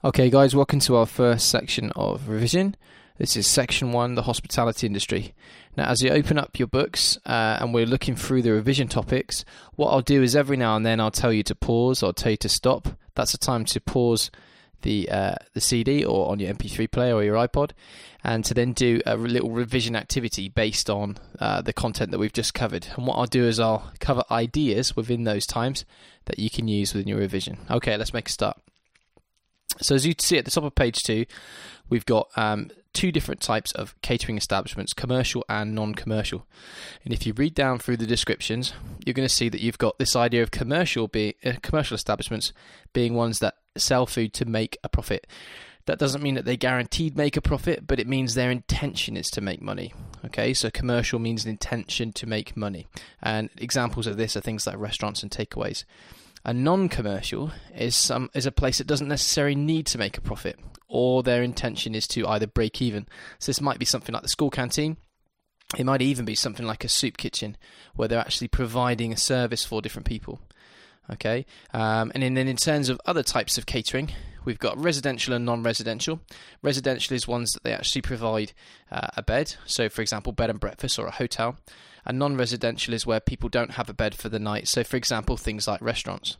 Okay guys, welcome to our first section of revision. This is section 1, the hospitality industry. Now as you open up your books and we're looking through the revision topics, what I'll do is every now and then I'll tell you to pause or tell you to stop. That's a time to pause the CD or on your MP3 player or your iPod, and to then do a little revision activity based on the content that we've just covered. And what I'll do is I'll cover ideas within those times that you can use within your revision. Okay, let's make a start. So as you see at the top of page 2, we've got two different types of catering establishments, commercial and non-commercial. And if you read down through the descriptions, you're going to see that you've got this idea of commercial establishments being ones that sell food to make a profit. That doesn't mean that they guaranteed make a profit, but it means their intention is to make money. Okay, so commercial means an intention to make money. And examples of this are things like restaurants and takeaways. A non-commercial is a place that doesn't necessarily need to make a profit, or their intention is to either break even. So this might be something like the school canteen. It might even be something like a soup kitchen, where they're actually providing a service for different people. Okay, and then in terms of other types of catering, we've got residential and non-residential. Residential is ones that they actually provide a bed, so for example, bed and breakfast or a hotel. And non-residential is where people don't have a bed for the night, so for example, things like restaurants.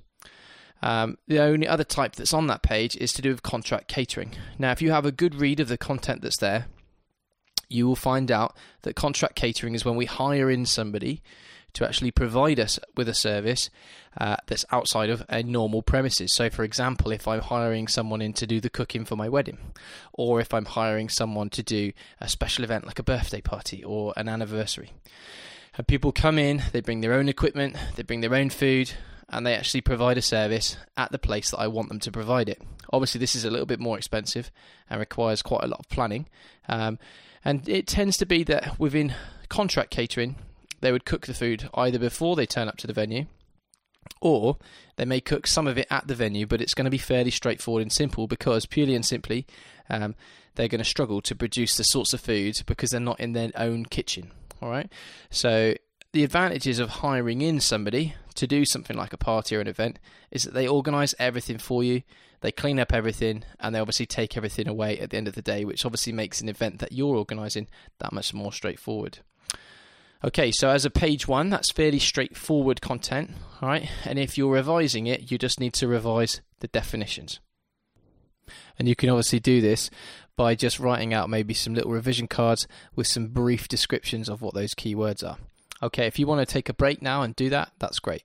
The only other type that's on that page is to do with contract catering. Now, if you have a good read of the content that's there, you will find out that contract catering is when we hire in somebody to actually provide us with a service that's outside of a normal premises. So for example, if I'm hiring someone in to do the cooking for my wedding, or if I'm hiring someone to do a special event like a birthday party or an anniversary. And people come in, they bring their own equipment, they bring their own food, and they actually provide a service at the place that I want them to provide it. Obviously this is a little bit more expensive and requires quite a lot of planning. And it tends to be that within contract catering, they would cook the food either before they turn up to the venue, or they may cook some of it at the venue, but it's going to be fairly straightforward and simple because purely and simply they're going to struggle to produce the sorts of food because they're not in their own kitchen. All right. So the advantages of hiring in somebody to do something like a party or an event is that they organise everything for you, they clean up everything, and they obviously take everything away at the end of the day, which obviously makes an event that you're organising that much more straightforward. Okay, so as a page 1, that's fairly straightforward content, all right? And if you're revising it, you just need to revise the definitions. And you can obviously do this by just writing out maybe some little revision cards with some brief descriptions of what those keywords are. Okay, if you want to take a break now and do that, that's great.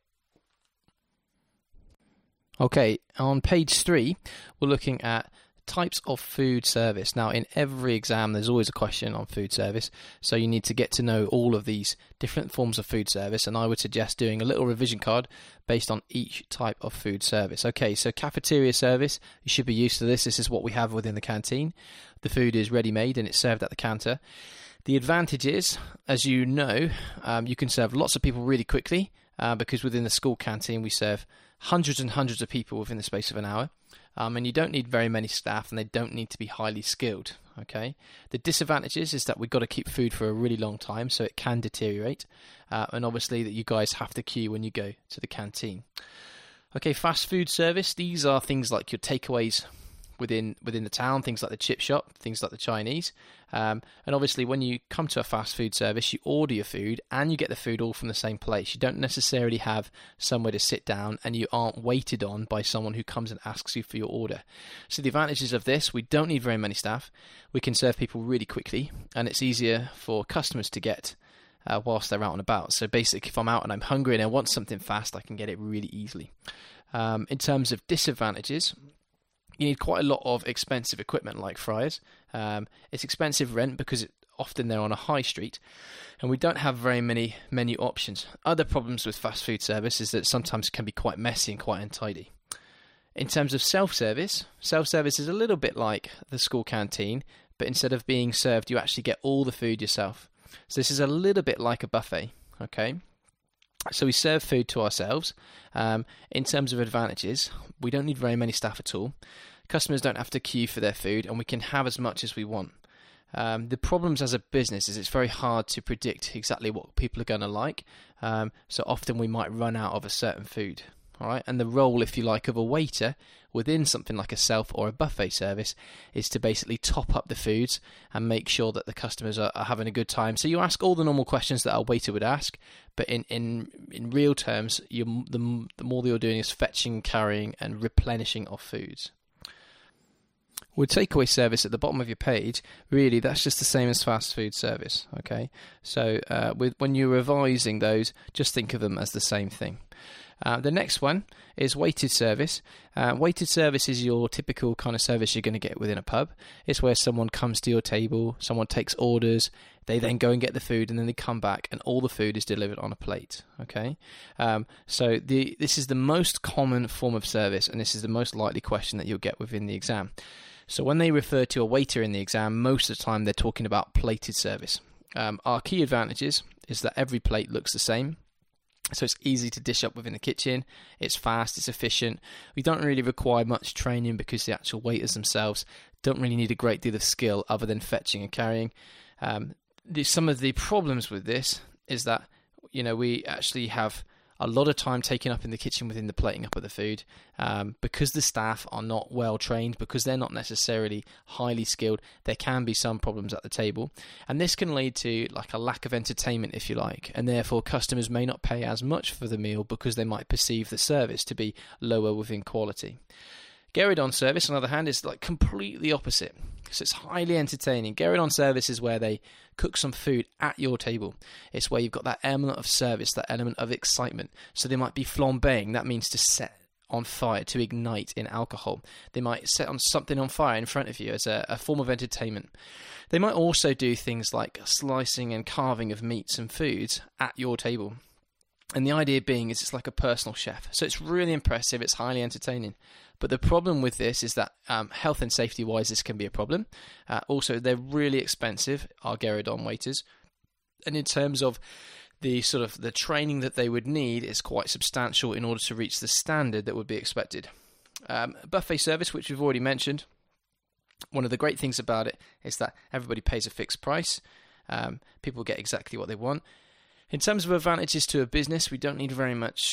Okay, on page 3, we're looking at types of food service. Now, in every exam, there's always a question on food service, so you need to get to know all of these different forms of food service, and I would suggest doing a little revision card based on each type of food service. Okay, so cafeteria service, you should be used to this. This is what we have within the canteen. The food is ready-made and it's served at the counter. The advantage is, as you know, you can serve lots of people really quickly because within the school canteen we serve hundreds and hundreds of people within the space of an hour. And you don't need very many staff, and they don't need to be highly skilled. Okay. The disadvantages is that we've got to keep food for a really long time, so it can deteriorate. And obviously that you guys have to queue when you go to the canteen. Okay, fast food service. These are things like your takeaways within the town, things like the chip shop, things like the Chinese. And obviously when you come to a fast food service, you order your food and you get the food all from the same place. You don't necessarily have somewhere to sit down, and you aren't waited on by someone who comes and asks you for your order. So the advantages of this, we don't need very many staff. We can serve people really quickly, and it's easier for customers to get whilst they're out and about. So basically, if I'm out and I'm hungry and I want something fast, I can get it really easily. In terms of disadvantages, you need quite a lot of expensive equipment like fryers. It's expensive rent because often they're on a high street, and we don't have very many menu options. Other problems with fast food service is that it sometimes can be quite messy and quite untidy. In terms of self-service is a little bit like the school canteen, but instead of being served, you actually get all the food yourself. So this is a little bit like a buffet, okay? So we serve food to ourselves. In terms of advantages, we don't need very many staff at all. Customers don't have to queue for their food, and we can have as much as we want. The problems as a business is it's very hard to predict exactly what people are going to like. So often we might run out of a certain food. All right, and the role, if you like, of a waiter within something like a self or a buffet service is to basically top up the foods and make sure that the customers are having a good time. So you ask all the normal questions that a waiter would ask, but in real terms, the more that you're doing is fetching, carrying, and replenishing of foods. With takeaway service at the bottom of your page, really that's just the same as fast food service. Okay, so when you're revising those, just think of them as the same thing. The next one is weighted service. Weighted service is your typical kind of service you're going to get within a pub. It's where someone comes to your table, someone takes orders, they then go and get the food, and then they come back and all the food is delivered on a plate. Okay, so this is the most common form of service, and this is the most likely question that you'll get within the exam. So when they refer to a waiter in the exam, most of the time they're talking about plated service. Our key advantages is that every plate looks the same. So it's easy to dish up within the kitchen, it's fast, it's efficient. We don't really require much training because the actual waiters themselves don't really need a great deal of skill other than fetching and carrying. Some of the problems with this is that, we actually have a lot of time taken up in the kitchen within the plating up of the food, because the staff are not well trained, because they're not necessarily highly skilled. There can be some problems at the table, and this can lead to like a lack of entertainment, if you like, and therefore customers may not pay as much for the meal because they might perceive the service to be lower within quality. Gueridon service, on the other hand, is like completely opposite. So it's highly entertaining. Gueridon service is where they cook some food at your table. It's where you've got that element of service, that element of excitement. So they might be flambeing. That means to set on fire, to ignite in alcohol. They might set on something on fire in front of you as a form of entertainment. They might also do things like slicing and carving of meats and foods at your table. And the idea being is it's like a personal chef. So it's really impressive, it's highly entertaining. But the problem with this is that health and safety wise, this can be a problem. Also, they're really expensive, our Gueridon waiters. And in terms of the training that they would need is quite substantial in order to reach the standard that would be expected. Buffet service, which we've already mentioned, one of the great things about it is that everybody pays a fixed price. People get exactly what they want. In terms of advantages to a business, we don't need very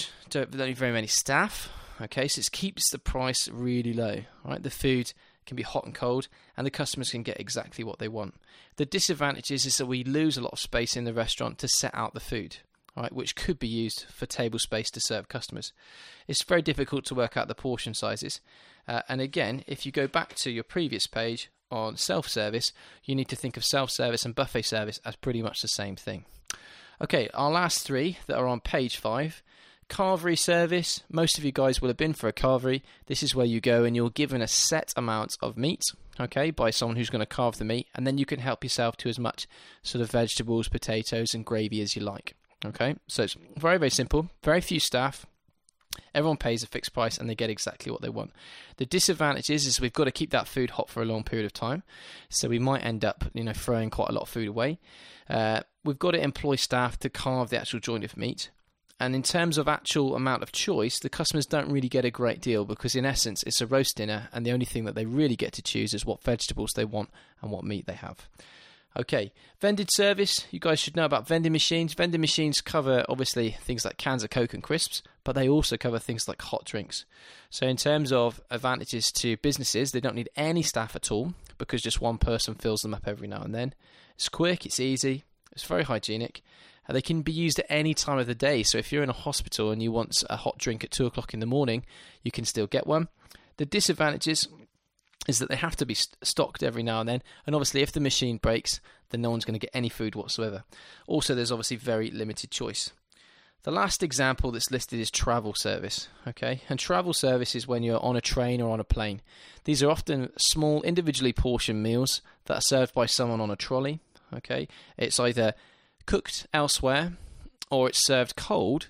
many staff. Okay, so it keeps the price really low. Right, the food can be hot and cold, and the customers can get exactly what they want. The disadvantages is that we lose a lot of space in the restaurant to set out the food, right, which could be used for table space to serve customers. It's very difficult to work out the portion sizes. And again, if you go back to your previous page on self-service, you need to think of self-service and buffet service as pretty much the same thing. Okay, our last three that are on page 5. Carvery service. Most of you guys will have been for a carvery. This is where you go and you're given a set amount of meat, okay, by someone who's going to carve the meat, and then you can help yourself to as much sort of vegetables, potatoes, and gravy as you like. Okay, so it's very, very simple. Very few staff. Everyone pays a fixed price and they get exactly what they want. The disadvantage is we've got to keep that food hot for a long period of time. So we might end up, throwing quite a lot of food away. We've got to employ staff to carve the actual joint of meat. And in terms of actual amount of choice, the customers don't really get a great deal because in essence it's a roast dinner and the only thing that they really get to choose is what vegetables they want and what meat they have. Okay, vended service. You guys should know about vending machines. Vending machines cover obviously things like cans of Coke and crisps, but they also cover things like hot drinks. So in terms of advantages to businesses, they don't need any staff at all because just one person fills them up every now and then. It's quick, it's easy, it's very hygienic. They can be used at any time of the day. So if you're in a hospital and you want a hot drink at 2 o'clock in the morning, you can still get one. The disadvantages is that they have to be stocked every now and then. And obviously if the machine breaks, then no one's going to get any food whatsoever. Also, there's obviously very limited choice. The last example that's listed is travel service. Okay, and travel service is when you're on a train or on a plane. These are often small, individually portioned meals that are served by someone on a trolley. Okay, it's either cooked elsewhere or it's served cold.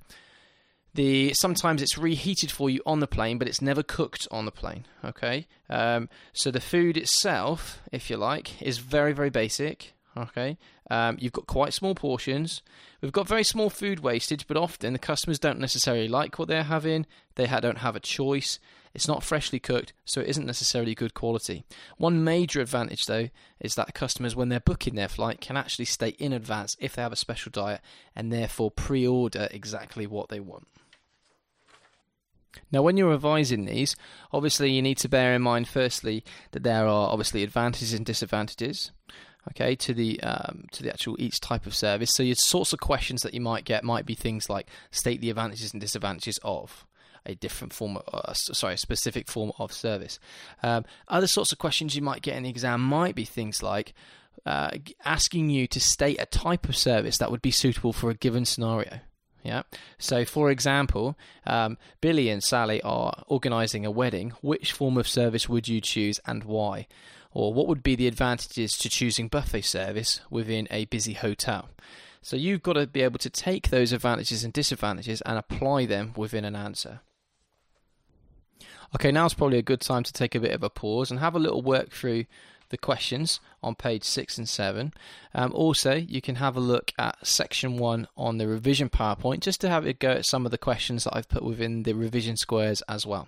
Sometimes it's reheated for you on the plane, but it's never cooked on the plane. Okay, so the food itself, if you like, is very, very basic. Okay, you've got quite small portions. We've got very small food wastage, but often the customers don't necessarily like what they're having. They don't have a choice. It's not freshly cooked, so it isn't necessarily good quality. One major advantage, though, is that customers, when they're booking their flight, can actually state in advance if they have a special diet and therefore pre-order exactly what they want. Now, when you're revising these, obviously you need to bear in mind firstly that there are obviously advantages and disadvantages, okay, to the actual each type of service. So your sorts of questions that you might get might be things like state the advantages and disadvantages of a specific form of service. Other sorts of questions you might get in the exam might be things like asking you to state a type of service that would be suitable for a given scenario. Yeah. So, for example, Billy and Sally are organising a wedding. Which form of service would you choose and why? Or what would be the advantages to choosing buffet service within a busy hotel? So you've got to be able to take those advantages and disadvantages and apply them within an answer. Okay, now's probably a good time to take a bit of a pause and have a little work through the questions on page 6 and 7. Also, you can have a look at section 1 on the revision PowerPoint just to have a go at some of the questions that I've put within the revision squares as well.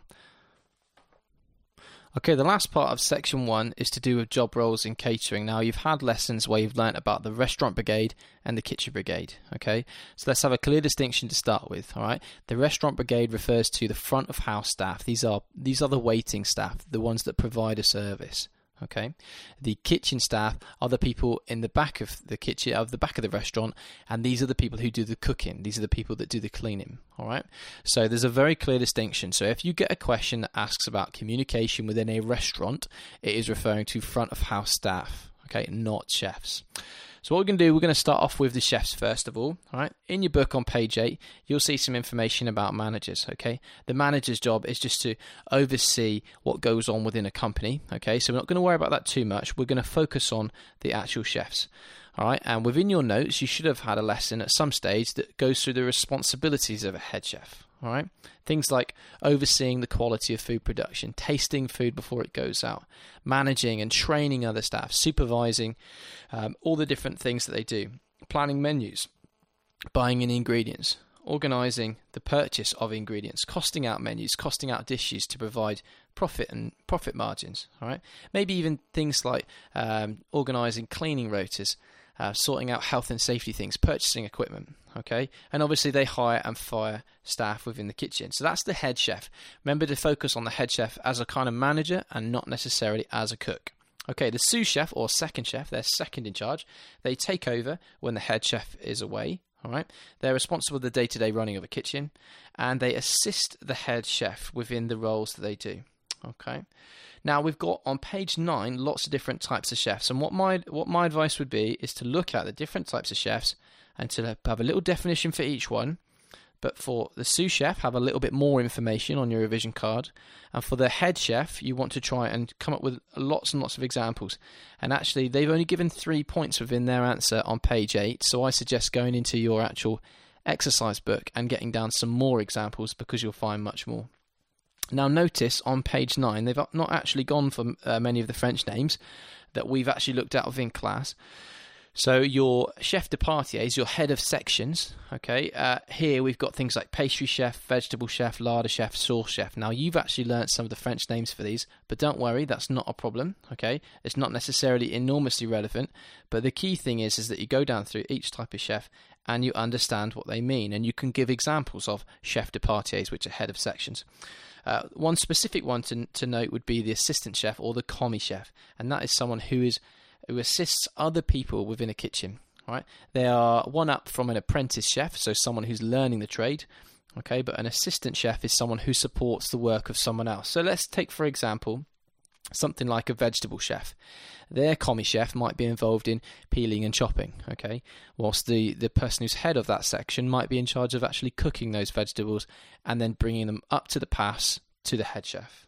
Okay, the last part of section 1 is to do with job roles in catering. Now, you've had lessons where you've learnt about the restaurant brigade and the kitchen brigade, okay? So let's have a clear distinction to start with, all right? The restaurant brigade refers to the front of house staff. These are the waiting staff, the ones that provide a service. Okay, the kitchen staff are the people in the back of the kitchen, of the back of the restaurant, and these are the people who do the cooking. These are the people that do the cleaning. All right, so there's a very clear distinction. So if you get a question that asks about communication within a restaurant, it is referring to front of house staff. Okay, not chefs. So what we're going to do, we're going to start off with the chefs first of all. All right, in your book on page 8, you'll see some information about managers. Okay, the manager's job is just to oversee what goes on within a company. Okay, so we're not going to worry about that too much. We're going to focus on the actual chefs. All right, and within your notes, you should have had a lesson at some stage that goes through the responsibilities of a head chef. All right, things like overseeing the quality of food production, tasting food before it goes out, managing and training other staff, supervising all the different things that they do, planning menus, buying in ingredients, organising the purchase of ingredients, costing out menus, costing out dishes to provide profit and profit margins. All right, maybe even things like organising cleaning rotas, sorting out health and safety things, purchasing equipment, okay? And obviously they hire and fire staff within the kitchen. So that's the head chef. Remember to focus on the head chef as a kind of manager and not necessarily as a cook. Okay, the sous chef or second chef, they're second in charge. They take over when the head chef is away, all right? They're responsible for the day-to-day running of a kitchen, and they assist the head chef within the roles that they do. Okay, now we've got on page 9 lots of different types of chefs, and what my advice would be is to look at the different types of chefs and to have a little definition for each one. But for the sous chef, have a little bit more information on your revision card, and for the head chef, you want to try and come up with lots and lots of examples. And actually, they've only given 3 points within their answer on page 8, so I suggest going into your actual exercise book and getting down some more examples because you'll find much more. Now notice on page 9, they've not actually gone for many of the French names that we've actually looked at within class. So your chef de parties, your head of sections, okay, here we've got things like pastry chef, vegetable chef, larder chef, sauce chef. Now you've actually learnt some of the French names for these, but don't worry, that's not a problem, okay? It's not necessarily enormously relevant, but the key thing is that you go down through each type of chef and you understand what they mean, and you can give examples of chef de parties, which are head of sections. One specific one to note would be the assistant chef or the commis chef, and that is someone who assists other people within a kitchen. Right? They are one up from an apprentice chef, so someone who's learning the trade. Okay, but an assistant chef is someone who supports the work of someone else. So let's take, for example, something like a vegetable chef. Their commis chef might be involved in peeling and chopping, okay, whilst the person who's head of that section might be in charge of actually cooking those vegetables and then bringing them up to the pass to the head chef.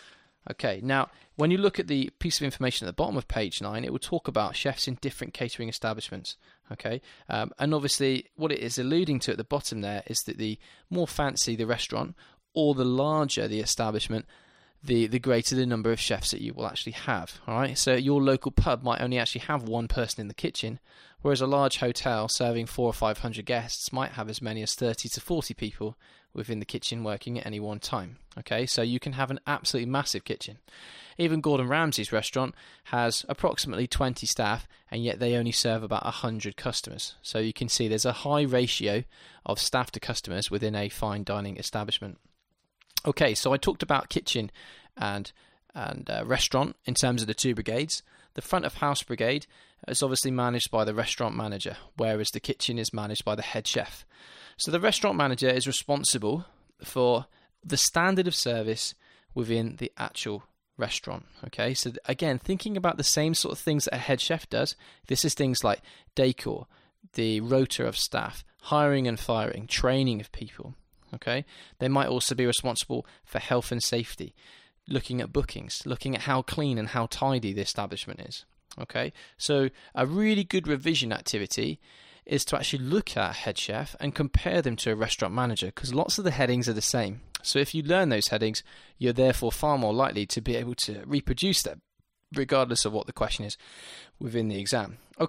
Okay, now when you look at the piece of information at the bottom of page 9, it will talk about chefs in different catering establishments. Okay, and obviously what it is alluding to at the bottom there is that the more fancy the restaurant or the larger the establishment, the greater the number of chefs that you will actually have. All right, so your local pub might only actually have one person in the kitchen, whereas a large hotel serving 400 or 500 guests might have as many as 30 to 40 people within the kitchen working at any one time. Okay, so you can have an absolutely massive kitchen. Even Gordon Ramsay's restaurant has approximately 20 staff, and yet they only serve about 100 customers. So you can see there's a high ratio of staff to customers within a fine dining establishment. Okay, so I talked about kitchen and restaurant in terms of the two brigades. The front of house brigade is obviously managed by the restaurant manager, whereas the kitchen is managed by the head chef. So the restaurant manager is responsible for the standard of service within the actual restaurant. Okay, so again, thinking about the same sort of things that a head chef does, this is things like decor, the rota of staff, hiring and firing, training of people. Okay, they might also be responsible for health and safety, looking at bookings, looking at how clean and how tidy the establishment is. Okay, so a really good revision activity is to actually look at a head chef and compare them to a restaurant manager, because lots of the headings are the same. So if you learn those headings, you're therefore far more likely to be able to reproduce them, regardless of what the question is within the exam. Okay.